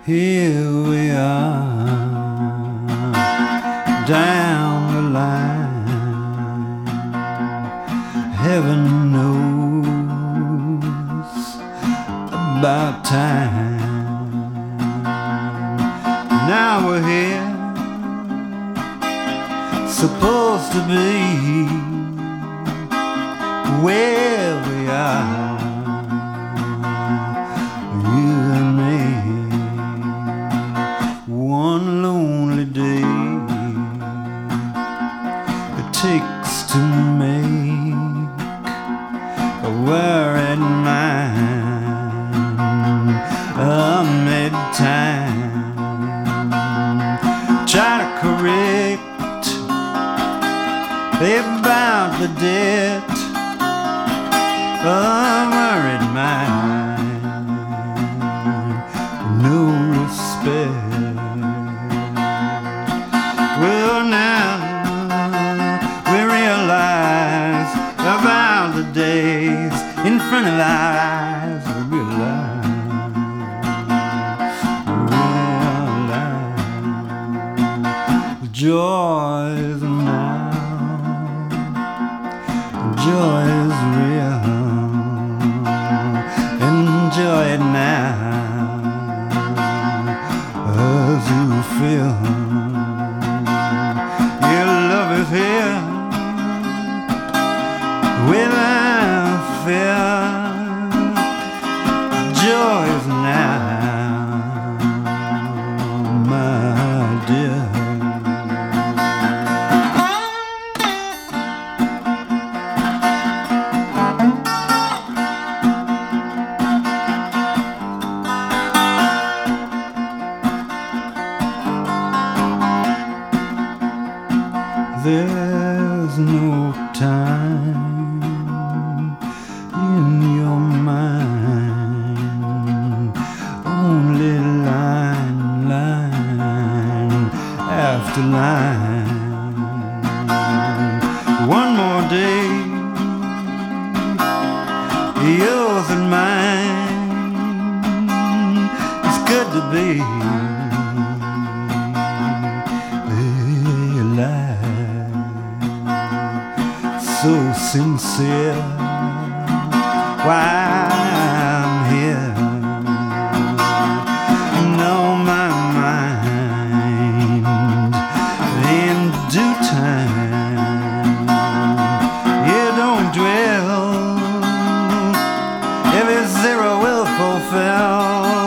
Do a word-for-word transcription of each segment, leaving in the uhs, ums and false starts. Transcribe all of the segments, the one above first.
Here we are, down the line. Heaven knows about time. Now we're here, supposed to be where we are, you and me. One lonely day it takes to make a worried mind a midtime. Try to correct about the debt a worried mind, no respect. Well, now we realize about the days in front of our eyes. We realize, we realize the joys of now. Joy is real. Enjoy it now as you feel. Your love is here without fear. Joy is now, my dear. There's no time in your mind, only line, line after line. One more day, yours and mine. It's good to be alive, so sincere. Why I'm here, know my mind in due time. You don't dwell, every zero will fulfill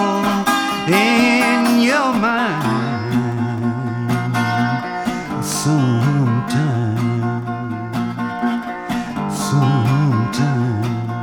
in your mind sometime, sometime.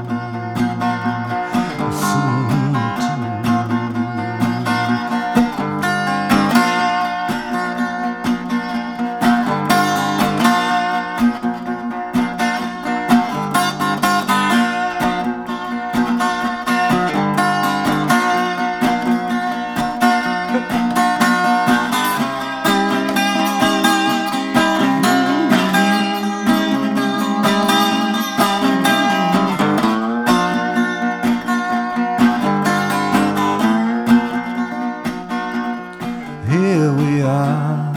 Here we are,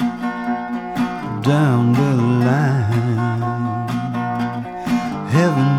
down the line. Heaven